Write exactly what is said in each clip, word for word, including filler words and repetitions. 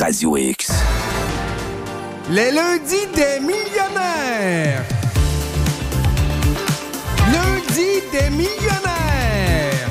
Radio X. Les lundis des millionnaires. Lundi des millionnaires.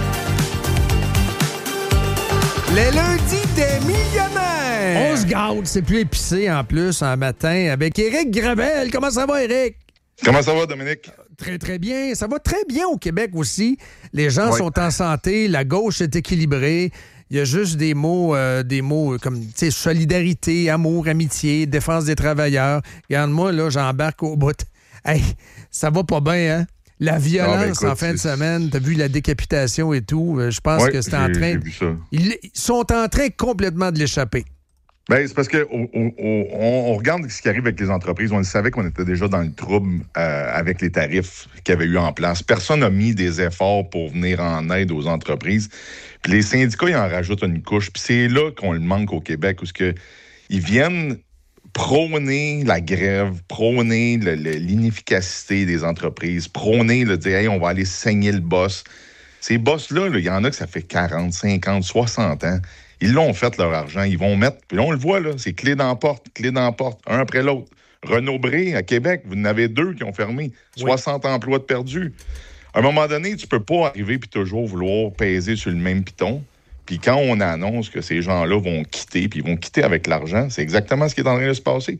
Les lundis des millionnaires. On se gâte, c'est plus épicé en plus en matin avec Éric Gravel. Comment ça va, Éric? Comment ça va, Dominique? Très, très bien. Ça va très bien au Québec aussi. Les gens oui. sont en santé, la gauche est équilibrée. Il y a juste des mots, euh, des mots comme, tu sais, solidarité, amour, amitié, défense des travailleurs. Regarde-moi, là, j'embarque au bout. Hey, ça va pas bien, hein? La violence ah, ben écoute, en fin de semaine, t'as vu la décapitation et tout. Je pense ouais, que c'est en train... J'ai vu ça. Ils sont en train complètement de l'échapper. Ben, c'est parce que on, on, on regarde ce qui arrive avec les entreprises. On savait qu'on était déjà dans le trouble euh, avec les tarifs qu'il y avait eu en place. Personne n'a mis des efforts pour venir en aide aux entreprises. Puis les syndicats, ils en rajoutent une couche. Puis c'est là qu'on le manque au Québec, où que ils viennent prôner la grève, prôner le, le, l'inefficacité des entreprises, prôner le dire hey, on va aller saigner le boss. Ces boss-là, il y en a que ça fait quarante, cinquante, soixante ans. Ils l'ont fait, leur argent. Ils vont mettre... Puis là, on le voit, là. C'est clé dans la porte, clé dans la porte, un après l'autre. Renaud-Bré, à Québec, vous en avez deux qui ont fermé. soixante oui. emplois de perdus. À un moment donné, tu peux pas arriver puis toujours vouloir peser sur le même piton. Puis quand on annonce que ces gens-là vont quitter, puis ils vont quitter avec l'argent, c'est exactement ce qui est en train de se passer.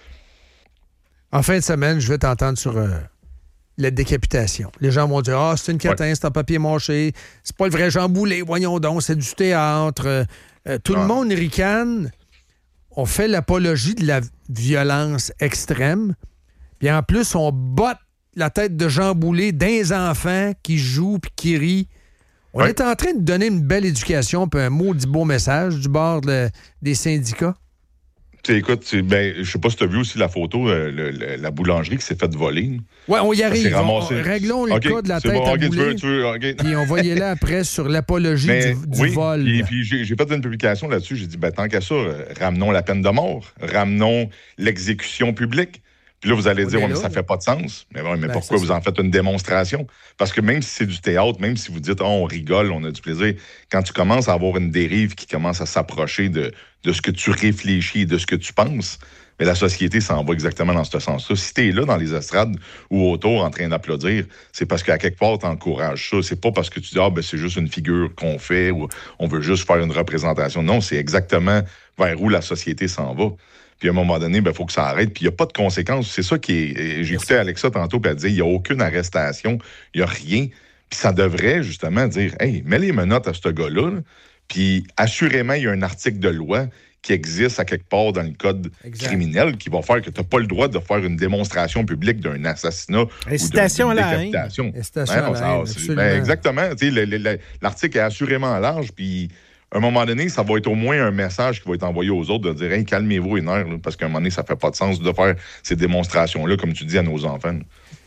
En fin de semaine, je vais t'entendre sur... Euh... la décapitation. Les gens vont dire « Ah, c'est une catin, ouais. c'est en papier mâché, c'est pas le vrai Jean Boulet, voyons donc, c'est du théâtre. Euh, » euh, Tout ah. le monde ricane. On fait l'apologie de la violence extrême. Puis en plus, on botte la tête de Jean Boulet d'un enfant qui joue puis qui rit. On ouais. est en train de donner une belle éducation puis un maudit beau message du bord de, des syndicats. Écoute, ben, je sais pas si tu as vu aussi la photo, euh, le, le, la boulangerie qui s'est faite voler. Oui, on y arrive. On, réglons le okay, cas de la tête bon, à okay, bouler. Tu veux, tu veux, okay. Puis on va y aller après sur l'apologie mais, du, du oui, vol. Puis, puis j'ai, j'ai fait une publication là-dessus. J'ai dit, ben, tant qu'à ça, ramenons la peine de mort, ramenons l'exécution publique. Puis là, vous allez on dire, ouais, mais ça fait pas de sens. Mais, ouais, mais ben, pourquoi vous en faites une démonstration? Parce que même si c'est du théâtre, même si vous dites, oh, on rigole, on a du plaisir, quand tu commences à avoir une dérive qui commence à s'approcher de, de ce que tu réfléchis et de ce que tu penses, mais la société s'en va exactement dans ce sens-là. Si t'es là dans les estrades ou autour en train d'applaudir, c'est parce qu'à quelque part, t'encourages ça. C'est pas parce que tu dis, ah, ben, c'est juste une figure qu'on fait ou on veut juste faire une représentation. Non, c'est exactement vers où la société s'en va. Puis à un moment donné, il ben, faut que ça arrête. Puis il n'y a pas de conséquences. C'est ça qui est... J'écoutais Alexa tantôt, puis elle disait, il n'y a aucune arrestation, il n'y a rien. Puis ça devrait justement dire, hey, mets les menottes à ce gars-là. Là. Puis assurément, il y a un article de loi qui existe à quelque part dans le code exact. criminel qui va faire que tu n'as pas le droit de faire une démonstration publique d'un assassinat Incitation ou d'une à la décapitation. Incitation à la haine, ben, exactement. Le, le, le, l'article est assurément large, puis... À un moment donné, ça va être au moins un message qui va être envoyé aux autres de dire hey, « calmez-vous les nerfs », parce qu'à un moment donné, ça fait pas de sens de faire ces démonstrations-là, comme tu dis, à nos enfants.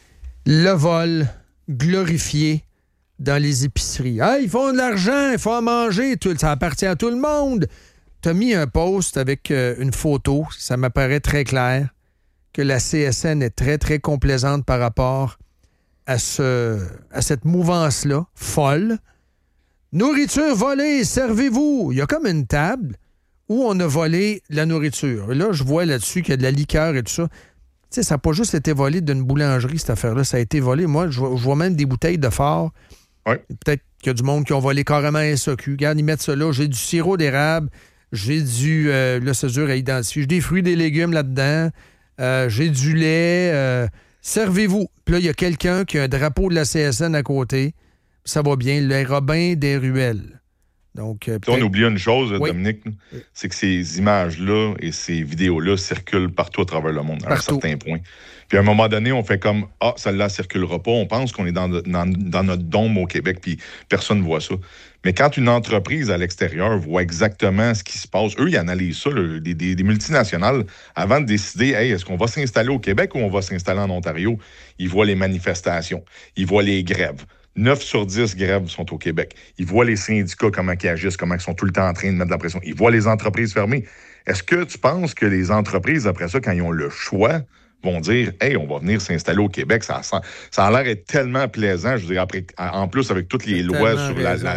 Le vol glorifié dans les épiceries. Ah, ils font de l'argent, il faut en manger, tout, ça appartient à tout le monde. Tu as mis un post avec euh, une photo, ça m'apparaît très clair, que la C S N est très, très complaisante par rapport à, ce, à cette mouvance-là, folle. Nourriture volée, servez-vous. Il y a comme une table où on a volé la nourriture. Et là, je vois là-dessus qu'il y a de la liqueur et tout ça. Tu sais, ça n'a pas juste été volé d'une boulangerie, cette affaire-là. Ça a été volé. Moi, je vois, je vois même des bouteilles de phare. Ouais. Peut-être qu'il y a du monde qui ont volé carrément un S A Q. Regarde, ils mettent ça là. J'ai du sirop d'érable. J'ai du... Euh, là, c'est dur à identifier. J'ai des fruits, des légumes là-dedans. Euh, j'ai du lait. Euh, servez-vous. Puis là, il y a quelqu'un qui a un drapeau de la C S N à côté. Ça va bien, les Robins des ruelles. Donc, euh, on oublie une chose, oui. Dominique, c'est que ces images-là et ces vidéos-là circulent partout à travers le monde, à partout. Un certain point. Puis à un moment donné, on fait comme « Ah, celle-là ne circulera pas ». On pense qu'on est dans, dans, dans notre dôme au Québec, puis personne ne voit ça. Mais quand une entreprise à l'extérieur voit exactement ce qui se passe, eux, ils analysent ça, le, des, des, des multinationales, avant de décider, hey, est-ce qu'on va s'installer au Québec ou on va s'installer en Ontario? Ils voient les manifestations, ils voient les grèves. neuf sur dix grèves sont au Québec. Ils voient les syndicats, comment ils agissent, comment ils sont tout le temps en train de mettre de la pression. Ils voient les entreprises fermées. Est-ce que tu penses que les entreprises, après ça, quand ils ont le choix, vont dire « Hey, on va venir s'installer au Québec. » Ça, ça a l'air d'être tellement plaisant. Je veux dire, après, en plus, avec toutes les lois sur la, la,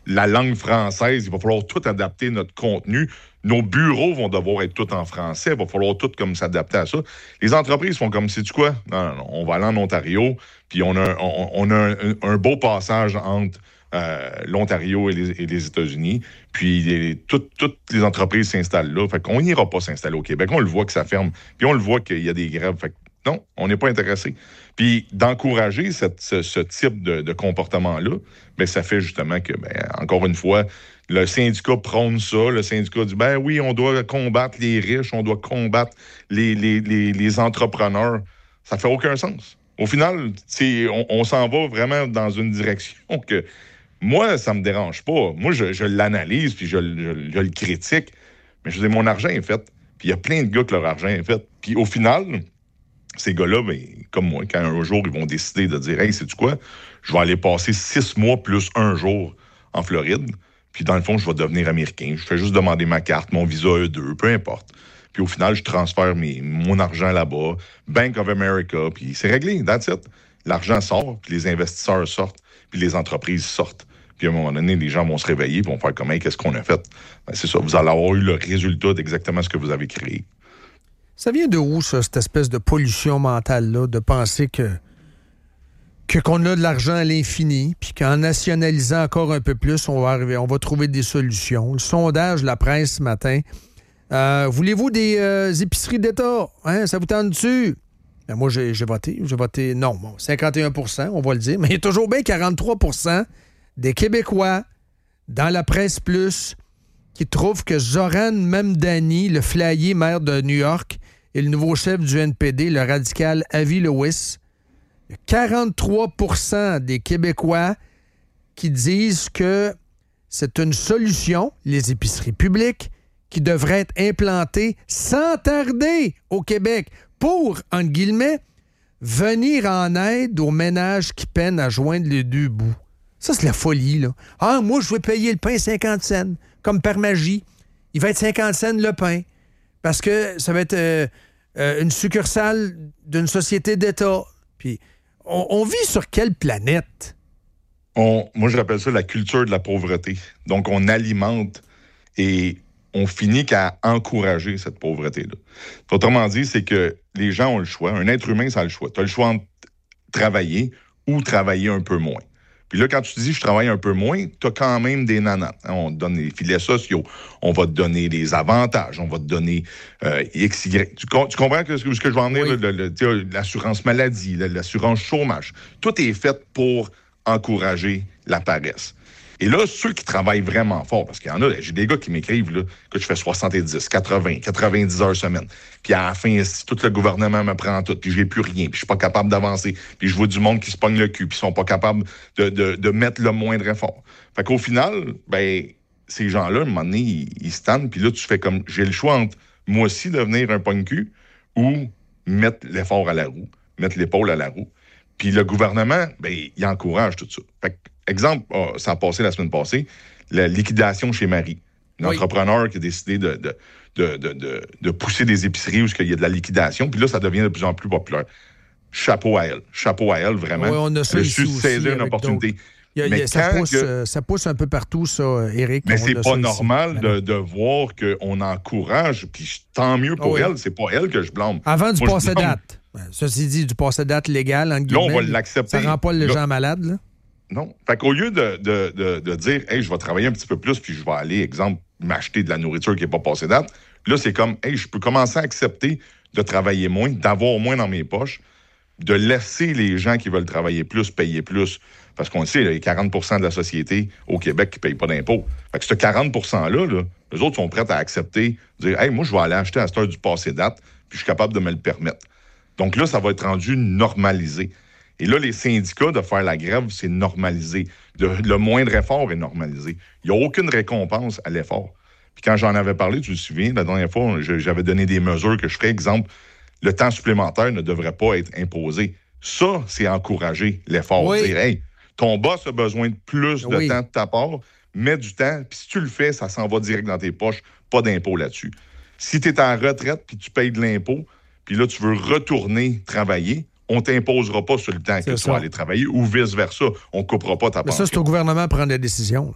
la langue française, il va falloir tout adapter notre contenu. Nos bureaux vont devoir être tous en français. Il va falloir tout comme s'adapter à ça. Les entreprises font comme, sais-tu quoi? Non, non, non, on va aller en Ontario, puis on a, on, on a un, un beau passage entre euh, l'Ontario et les, et les États-Unis. Puis les, tout, toutes les entreprises s'installent là. Fait qu'on n'ira pas s'installer au Québec. On le voit que ça ferme. Puis on le voit qu'il y a des grèves. Fait que non, on n'est pas intéressé. Puis d'encourager cette, ce, ce type de, de comportement-là, bien, ça fait justement que, bien, encore une fois, le syndicat prône ça. Le syndicat dit, ben oui, on doit combattre les riches, on doit combattre les, les, les, les entrepreneurs. Ça fait aucun sens. Au final, on, on s'en va vraiment dans une direction que moi, ça me dérange pas. Moi, je, je l'analyse puis je, je, je le critique. Mais je dis, mon argent est fait. Puis il y a plein de gars que leur argent est fait. Puis au final, ces gars-là, ben, comme moi, quand un jour, ils vont décider de dire, hey, sais-tu quoi? Je vais aller passer six mois plus un jour en Floride. Puis dans le fond, je vais devenir américain. Je fais juste demander ma carte, mon visa E deux, peu importe. Puis au final, je transfère mes, mon argent là-bas, Bank of America, puis c'est réglé, that's it. L'argent sort, puis les investisseurs sortent, puis les entreprises sortent. Puis à un moment donné, les gens vont se réveiller, puis vont faire comme, hey, qu'est-ce qu'on a fait? Ben, c'est ça, vous allez avoir eu le résultat d'exactement ce que vous avez créé. Ça vient de où, ça, cette espèce de pollution mentale-là, de penser que, que qu'on a de l'argent à l'infini, puis qu'en nationalisant encore un peu plus, on va arriver, on va trouver des solutions. Le sondage de la presse ce matin, euh, voulez-vous des euh, épiceries d'État? Hein, ça vous tente dessus? Ben moi, j'ai, j'ai voté. J'ai voté non. Bon, cinquante et un pour cent, on va le dire, mais il y a toujours bien quarante-trois pour cent des Québécois dans la presse plus qui trouvent que Zoran Mamdani, le flyé maire de New York, et le nouveau chef du N P D, le radical Avi Lewis, il y a quarante-trois pour cent des Québécois qui disent que c'est une solution, les épiceries publiques, qui devraient être implantées sans tarder au Québec pour, entre guillemets, venir en aide aux ménages qui peinent à joindre les deux bouts. Ça, c'est la folie, là. Ah, moi, je vais payer le pain cinquante cents, comme par magie. Il va être cinquante cents le pain, parce que ça va être euh, euh, une succursale d'une société d'État. Puis, on, on vit sur quelle planète? On, moi, je rappelle ça la culture de la pauvreté. Donc, on alimente et on finit qu'à encourager cette pauvreté-là. Autrement dit, c'est que les gens ont le choix. Un être humain, ça a le choix. Tu as le choix entre travailler ou travailler un peu moins. Puis là, quand tu te dis « je travaille un peu moins », tu as quand même des nananes. Hein? On te donne les filets sociaux, on va te donner des avantages, on va te donner euh, X, Y. Tu, tu comprends que, ce que je veux en venir? Oui. Le, le, le, l'assurance maladie, l'assurance chômage. Tout est fait pour encourager la paresse. Et là, ceux qui travaillent vraiment fort, parce qu'il y en a, j'ai des gars qui m'écrivent là, que je fais soixante-dix, quatre-vingts, quatre-vingt-dix heures semaine. Puis à la fin, tout le gouvernement me prend tout, puis j'ai plus rien, puis je suis pas capable d'avancer. Puis je vois du monde qui se pogne le cul, puis ils sont pas capables de, de, de mettre le moindre effort. Fait qu'au final, ben ces gens-là, à un moment donné, ils, ils se tannent, puis là, tu fais comme, j'ai le choix entre moi aussi devenir un pogne-cul ou mettre l'effort à la roue, mettre l'épaule à la roue. Puis le gouvernement, ben il encourage tout ça. Fait que, exemple, oh, ça a passé la semaine passée, la liquidation chez Marie. Un oui. entrepreneur qui a décidé de, de, de, de, de, de pousser des épiceries où il y a de la liquidation. Puis là, ça devient de plus en plus populaire. Chapeau à elle. Chapeau à elle, vraiment. Oui, on a ça elle a su saisir une opportunité. Il y a, mais il y a, ça, pousse, que... ça pousse un peu partout, ça, Éric. Mais c'est pas normal de, de voir qu'on encourage, puis tant mieux pour oh oui. elle. C'est pas elle que je blâme. Avant du passé date. Ceci dit, du passé date légal, en guillemets. Là, on va l'accepter. Ça rend pas les là, gens malades, là? Non. Fait qu'au lieu de, de, de, de dire, hey, je vais travailler un petit peu plus, puis je vais aller, exemple, m'acheter de la nourriture qui n'est pas passée date, là, c'est comme, hey, je peux commencer à accepter de travailler moins, d'avoir moins dans mes poches, de laisser les gens qui veulent travailler plus payer plus. Parce qu'on le sait, il y a quarante pour cent de la société au Québec qui ne paye pas d'impôts. Fait que ce quarante pour cent-là, là, eux autres sont prêts à accepter, dire, hey, moi, je vais aller acheter à cette heure du passé date, puis je suis capable de me le permettre. Donc là, ça va être rendu normalisé. Et là, les syndicats, de faire la grève, c'est normalisé. De, le moindre effort est normalisé. Il n'y a aucune récompense à l'effort. Puis quand j'en avais parlé, tu te souviens, la dernière fois, je, j'avais donné des mesures que je ferais. Exemple, le temps supplémentaire ne devrait pas être imposé. Ça, c'est encourager l'effort. Oui. Dire, hey, ton boss a besoin de plus de oui. temps de ta part, mets du temps, puis si tu le fais, ça s'en va direct dans tes poches, pas d'impôt là-dessus. Si tu es en retraite, puis tu payes de l'impôt, puis là, tu veux retourner travailler, on ne t'imposera pas sur le temps c'est que ça. Tu vas aller travailler ou vice-versa. On ne coupera pas ta part. Mais ça, c'est au gouvernement de prendre la décision. Là.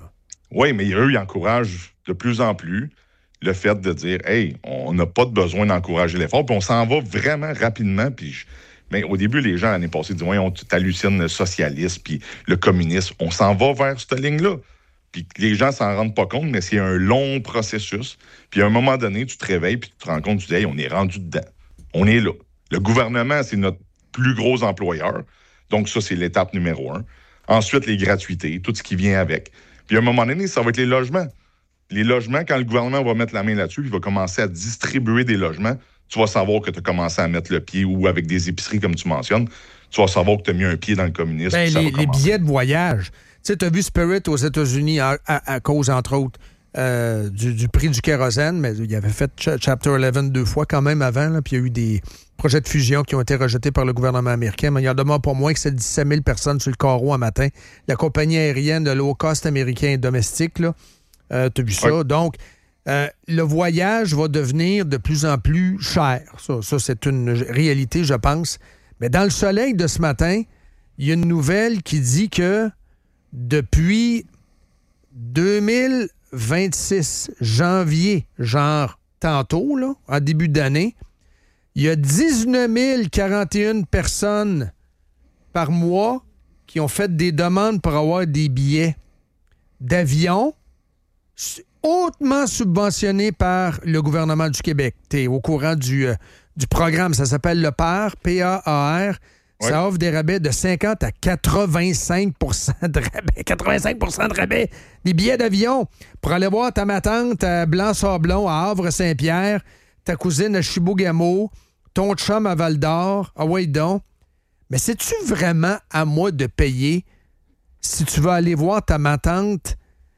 Oui, mais eux, ils encouragent de plus en plus le fait de dire « Hey, on n'a pas de besoin d'encourager l'effort, puis on s'en va vraiment rapidement. » Puis je... Mais au début, les gens, l'année passée, disaient « Ouais, on t'hallucine le socialiste, puis le communisme. » On s'en va vers cette ligne-là. Puis les gens s'en rendent pas compte, mais c'est un long processus. Puis à un moment donné, tu te réveilles, puis tu te rends compte, tu dis « Hey, on est rendu dedans. On est là. » Le gouvernement, c'est notre plus gros employeur. Donc ça, c'est l'étape numéro un. Ensuite, les gratuités, tout ce qui vient avec. Puis à un moment donné, ça va être les logements. Les logements, quand le gouvernement va mettre la main là-dessus, il va commencer à distribuer des logements, tu vas savoir que tu as commencé à mettre le pied, ou avec des épiceries, comme tu mentionnes, tu vas savoir que tu as mis un pied dans le communisme. Ben, les, les billets de voyage. Tu sais, tu as vu Spirit aux États-Unis à, à, à cause, entre autres, euh, du, du prix du kérosène, mais il avait fait ch- Chapter onze deux fois quand même avant, là, puis il y a eu des projets de fusion qui ont été rejetés par le gouvernement américain, mais il y en demeure pas moins que c'est dix-sept mille personnes sur le carreau un matin. La compagnie aérienne de low cost américain domestique, là, euh, tu as vu ça. Oui. Donc, euh, le voyage va devenir de plus en plus cher. Ça, ça, c'est une réalité, je pense. Mais dans le soleil de ce matin, il y a une nouvelle qui dit que depuis deux mille vingt-six, janvier, genre tantôt, là, en début d'année, il y a dix-neuf mille quarante et une personnes par mois qui ont fait des demandes pour avoir des billets d'avion hautement subventionnés par le gouvernement du Québec. Tu es au courant du, euh, du programme, ça s'appelle le P A R, P A A R. Ouais. Ça offre des rabais de cinquante à quatre-vingt-cinq pour cent de rabais. quatre-vingt-cinq pour cent de rabais. Des billets d'avion pour aller voir ta ma tante à Blanc-Sablon, à Havre-Saint-Pierre, ta cousine à Chibougamau, ton chum à Val-d'Or. Ah ouais, donc. Mais c'est-tu vraiment à moi de payer si tu veux aller voir ta ma tante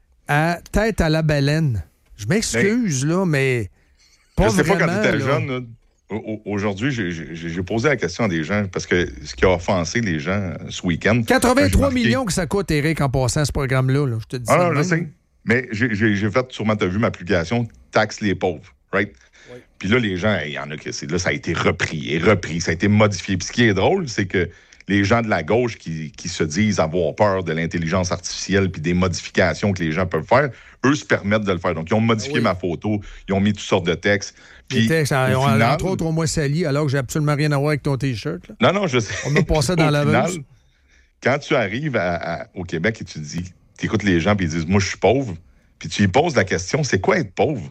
à Tête à la Baleine? Je m'excuse, mais, là, mais pas je sais vraiment. Pas quand tu étais là. jeune, là, aujourd'hui, j'ai, j'ai, j'ai posé la question à des gens, parce que ce qui a offensé les gens ce week-end... quatre-vingt-trois millions que ça coûte, Éric, en passant ce programme-là. Là, je te dis ah ça. Non, je sais. Mais j'ai, j'ai, j'ai fait, sûrement, tu as vu ma publication « Taxe les pauvres », right? Oui. Puis là, les gens, il y en a que c'est là, ça a été repris et repris, ça a été modifié. Puis ce qui est drôle, c'est que les gens de la gauche qui, qui se disent avoir peur de l'intelligence artificielle puis des modifications que les gens peuvent faire, eux se permettent de le faire. Donc, ils ont modifié oui. ma photo, ils ont mis toutes sortes de textes. Les textes, on, final, entre autres, au moins sali, alors que j'ai absolument rien à voir avec ton T-shirt. Là. Non, non, je sais. On m'a passé dans la laveuse. Quand tu arrives à, à, au Québec et tu dis, tu écoutes les gens puis ils disent, moi, je suis pauvre, puis tu lui poses la question, c'est quoi être pauvre?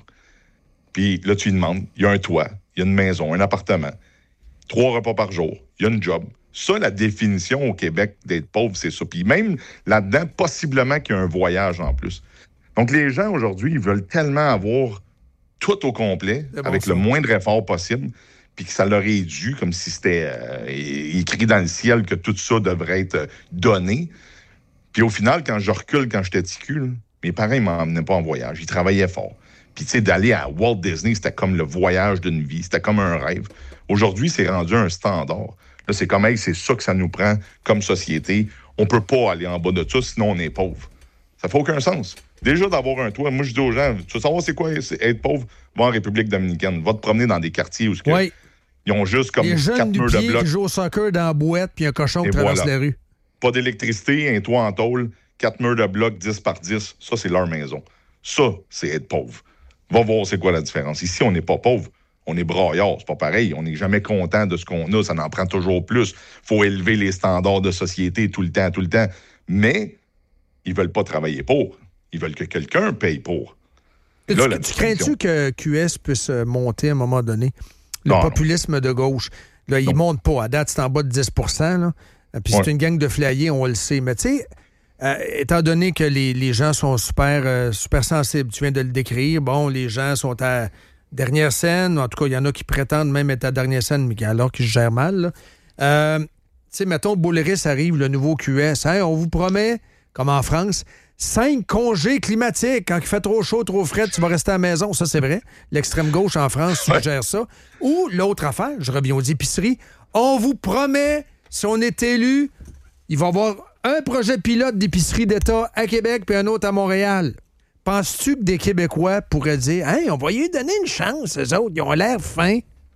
Puis là, tu lui demandes, il y a un toit, il y a une maison, un appartement, trois repas par jour, il y a une job. Ça, la définition au Québec d'être pauvre, c'est ça. Puis même là-dedans, possiblement qu'il y a un voyage en plus. Donc, les gens, aujourd'hui, ils veulent tellement avoir tout au complet, bon avec ça. Le moindre effort possible, puis que ça leur est dû, comme si c'était euh, écrit dans le ciel que tout ça devrait être donné. Puis au final, quand je recule, quand j'étais petit cul, là, mes parents, ils m'emmenaient pas en voyage. Ils travaillaient fort. Puis, tu sais, d'aller à Walt Disney, c'était comme le voyage d'une vie. C'était comme un rêve. Aujourd'hui, c'est rendu un standard. Là, c'est comme, hey, c'est ça que ça nous prend comme société. On peut pas aller en bas de ça, sinon on est pauvre. Ça fait aucun sens. Déjà, d'avoir un toit, moi, je dis aux gens, tu veux savoir c'est quoi c'est être pauvre? Va en République dominicaine. Va te promener dans des quartiers où oui. ils ont juste comme les quatre murs de blocs. qui jouent au soccer dans la boîte, puis un cochon qui traverse voilà. la rue. Pas d'électricité, un toit en tôle, quatre murs de blocs, dix par dix. Ça, c'est leur maison. Ça, c'est être pauvre. Va voir c'est quoi la différence. Ici, on n'est pas pauvre. On est braillard, c'est pas pareil. On n'est jamais content de ce qu'on a. Ça en prend toujours plus. Faut élever les standards de société tout le temps, tout le temps. Mais ils veulent pas travailler pour. Ils veulent que quelqu'un paye pour. Là, tu, tu crains-tu que Q S puisse monter à un moment donné? Le non, populisme non. de gauche. Là, il ne monte pas. À date, c'est en bas de dix pour cent. Là. Puis ouais. c'est une gang de flyers, on le sait. Mais tu sais, euh, étant donné que les, les gens sont super, euh, super sensibles, tu viens de le décrire, bon, les gens sont à dernière scène. En tout cas, il y en a qui prétendent même être à dernière scène, mais alors qu'ils se gèrent mal. Euh, tu sais, mettons, Boulris arrive, le nouveau Q S. Hein, on vous promet, comme en France, cinq congés climatiques. Quand il fait trop chaud, trop frais, tu vas rester à la maison. Ça, c'est vrai. L'extrême gauche en France suggère ça. Ou l'autre affaire, je reviens aux épiceries, on vous promet, si on est élu, il va y avoir un projet pilote d'épicerie d'État à Québec puis un autre à Montréal. Penses-tu que des Québécois pourraient dire « Hey, on va lui donner une chance, eux autres, ils ont l'air fins? »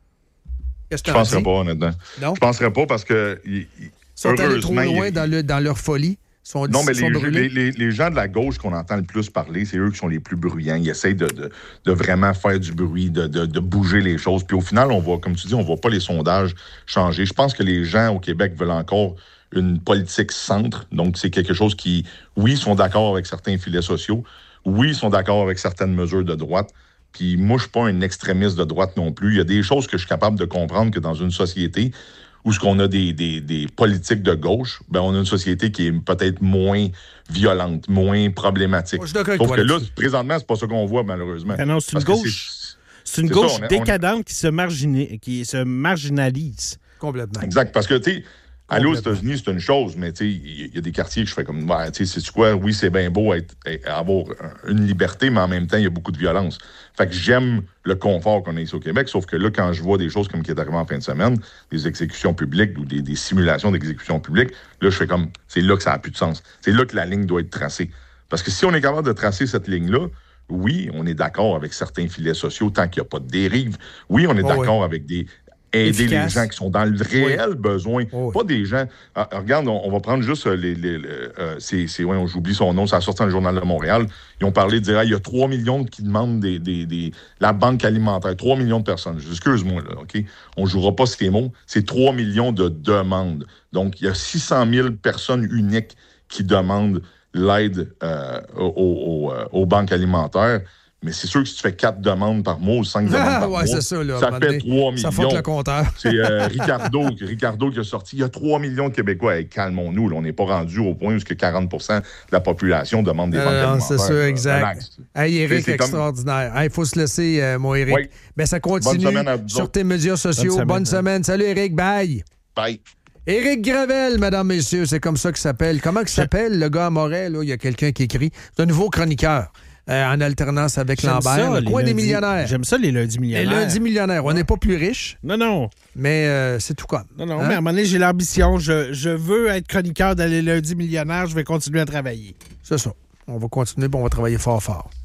Je ne penserais pas, honnêtement. Non? Je ne penserais pas parce que... Ils sont allés trop loin dans, le, dans leur folie. Sont, non, mais sont les, les, les, les gens de la gauche qu'on entend le plus parler, c'est eux qui sont les plus bruyants. Ils essayent de, de, de vraiment faire du bruit, de, de, de bouger les choses. Puis au final, on voit, comme tu dis, on ne voit pas les sondages changer. Je pense que les gens au Québec veulent encore une politique centre. Donc, c'est quelque chose qui, oui, sont d'accord avec certains filets sociaux. Oui, ils sont d'accord avec certaines mesures de droite. Puis moi, je ne suis pas un extrémiste de droite non plus. Il y a des choses que je suis capable de comprendre que dans une société où ce qu'on a des, des, des politiques de gauche, ben on a une société qui est peut-être moins violente, moins problématique. Oh, Sauf que là, présentement, c'est pas ça qu'on voit, malheureusement. Ah non, c'est une Parce gauche, c'est, c'est une c'est gauche ça, on est, décadente on est... qui se, margina... qui se marginalise. Complètement. Exact, parce que, tu sais, aller aux États-Unis, c'est une chose, mais tu sais, il y a des quartiers que je fais comme, ouais, tu sais, c'est quoi, oui, c'est bien beau être, être, avoir une liberté, mais en même temps, il y a beaucoup de violence. Fait que j'aime le confort qu'on a ici au Québec, sauf que là, quand je vois des choses comme qui est arrivé en fin de semaine, des exécutions publiques ou des, des simulations d'exécutions publiques, là, je fais comme, c'est là que ça n'a plus de sens. C'est là que la ligne doit être tracée. Parce que si on est capable de tracer cette ligne-là, oui, on est d'accord avec certains filets sociaux tant qu'il n'y a pas de dérive. Oui, on est oh, d'accord oui. avec des... aider Efficace. Les gens qui sont dans le réel oui. besoin. Oh, oui. Pas des gens... Ah, regarde, on, on va prendre juste les... les, les euh, c'est, c'est, ouais, j'oublie son nom, ça a sorti dans le Journal de Montréal. Ils ont parlé de dire, ah, il y a trois millions qui demandent des, des, des, la banque alimentaire. trois millions de personnes. Excuse-moi, là, OK? On ne jouera pas ces mots. C'est trois millions de demandes. Donc, il y a six cent mille personnes uniques qui demandent l'aide euh, aux, aux, aux banques alimentaires. Mais c'est sûr que si tu fais quatre demandes par mois ou cinq demandes ah, par ouais, mois, c'est ça, là, ça fait trois millions. Ça fait le compteur. C'est euh, Ricardo, Ricardo qui a sorti. Il y a trois millions de Québécois. Hey, calmons-nous, là, on n'est pas rendu au point où quarante pour cent de la population demande des banques euh, alimentaires. C'est ça, exact. Hey, Éric, extraordinaire. Il comme... hey, faut se laisser, euh, mon Éric. Oui. Ben, ça continue sur tes médias sociaux. Bonne semaine. Bonne semaine. Salut, Éric. Bye. Bye. Éric Gravel, mesdames, messieurs, c'est comme ça qu'il s'appelle. Comment il s'appelle, le gars à Montréal? Il y a quelqu'un qui écrit. C'est un nouveau chroniqueur. Euh, en alternance avec J'aime Lambert. Ça, le coin lundis, des millionnaires. J'aime ça, les lundis millionnaires. Les lundis millionnaires. On n'est pas plus riches. Non, non. Mais euh, c'est tout comme. Non, non, hein? Mais à un moment donné, j'ai l'ambition. Je, je veux être chroniqueur dans les lundis millionnaires. Je vais continuer à travailler. C'est ça. On va continuer, puis on va travailler fort, fort.